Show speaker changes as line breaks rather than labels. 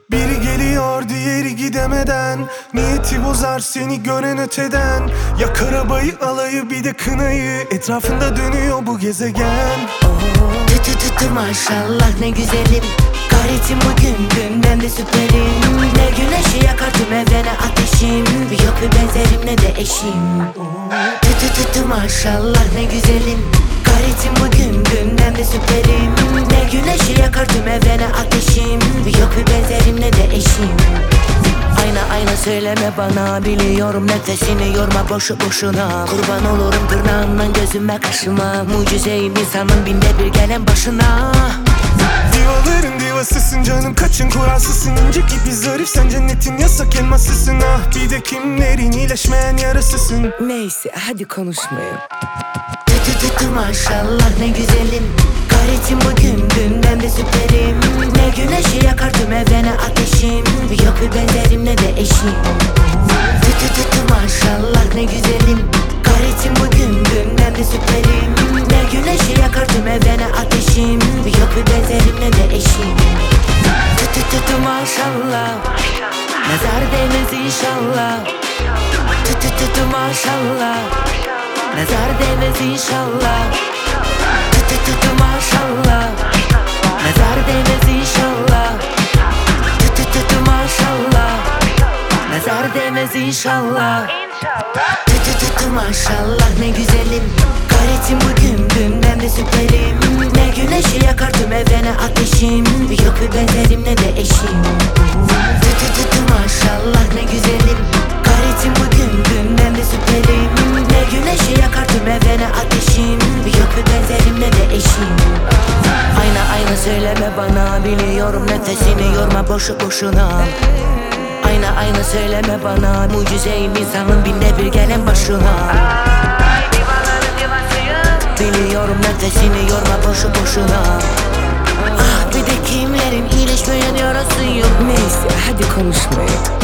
Biri geliyor diğeri gidemeden, niyeti bozar seni gören öteden. Yak arabayı alayı bir de kınayı, etrafında dönüyor bu gezegen.
Tütü tütü maşallah ne güzelim. Gayretim bugün günden de süperim. Ne güneşi yakar tüm evrene ateşim. Yok bir benzerim ne de eşim. Tütü tütü maşallah ne güzelim. Gayretim bugün günden de süperim. Ne güneşi yakar tüm evrene ateşim. Yok bir benzerim ne de eşim. Ayna söyleme bana, biliyorum nefesini yorma boşu boşuna. Kurban olurum tırnağından gözüme kaşıma. Mucizeyim insanın binde bir gelen başına.
Divaların divasısın canım, kaçın kuralsızsın. İnce gibi zarif, sen cennetin yasak elmasısın. Ah bir de kimlerin iyileşmeyen yarasısın.
Neyse hadi konuşmayın. Tütü tütü maşallah ne güzelim. Gayretim bugün dünden de süperim. Ne güneşi yakar tüm evrene ateşim. Yok bir benzerim ne de eşim. Tütü tütü maşallah ne güzelim. Gayretim bugün dünden de süperim. Ne güneşi yakar tüm evrene ateşim. Yok bir benzerim ne de eşim. Tütü tütü maşallah, nazar değmez inşallah. Tütü tütü maşallah, nazar değmez inşallah. Tütü tütü maşallah, nazar değmez inşallah. Tütü tütü maşallah, nazar değmez inşallah. Tütü tütü maşallah ne güzelim. Gayretim bugün dünden de süperim. Ne güneşi yakar tüm evrene ateşim. Yok bir benzerim ne de eşim. Tütü tütü maşallah ne güzelim. Gayretim bugün dünden de süperim. Ne güneşi yakar tüm evrene ateşim. Yok bir benzerim ne de eşim. Ayna söyleme bana, biliyorum nefesini yorma boşu boşuna. Ayna söyleme bana, mucizeyim insanın binde bir gelen başına. Biliyorum nefesini yorma boşu boşuna. Ah bir de kimlerin iyileşmeyen yarası yok. Neyse hadi konuşmayın.